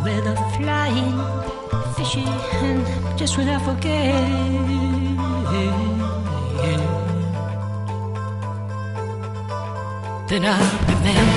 with a flying fishy, and just when I forget, then I remember.